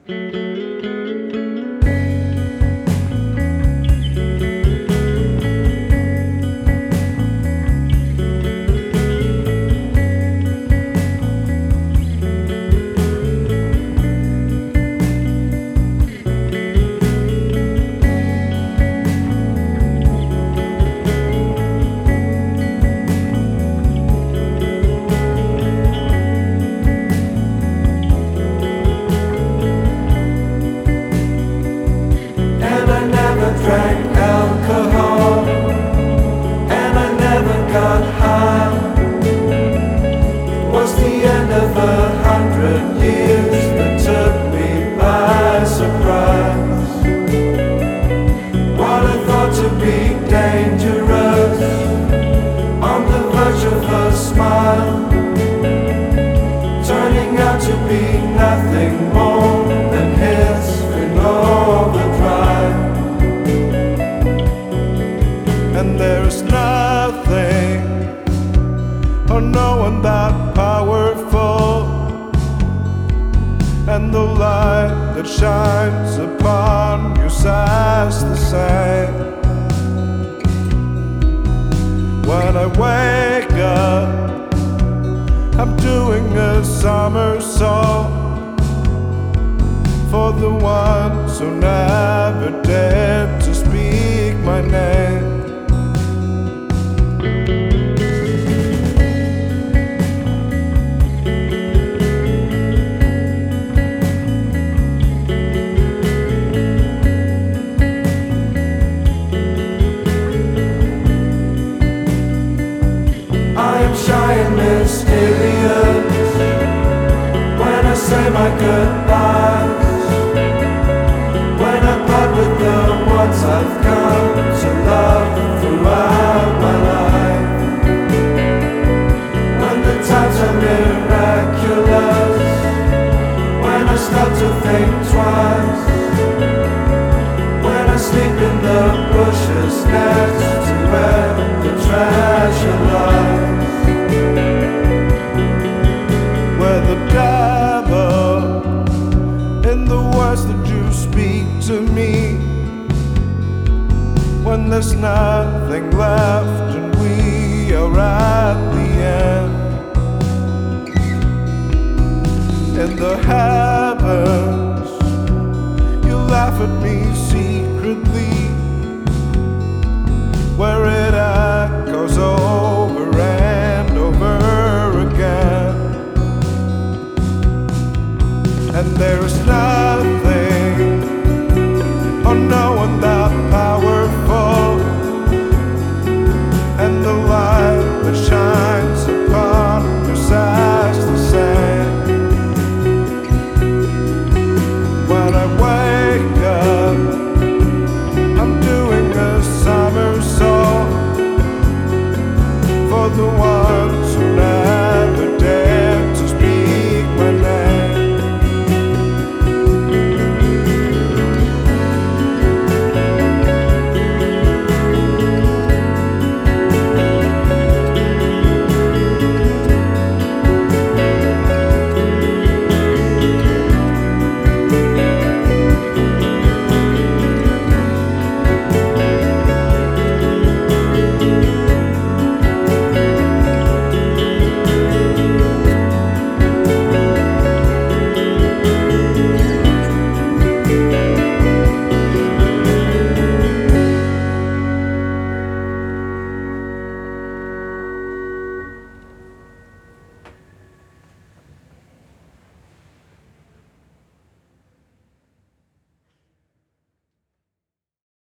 Drank alcohol and I never got high. It was the end of 100 years that took me by surprise. What I thought to be dangerous, on the verge of a smile, turning out to be nothing more than his in overdrive. And there's nothing or no one that powerful, and the light that shines upon you says the same. When I wake up, I'm doing a somersault for the ones who never dared to speak my name. Shy and mysterious when I say my goodbyes, when I part with the ones I've come to love throughout my life, when the times are miraculous, when I start to think twice, when I sleep in the bushes next to where the treasure lies. Where the devil, in the words that you speak to me, when there's nothing left and we are at the end. In the heavens, you laugh at me secretly, where it echoes over and over again. And there is nothing, oh no,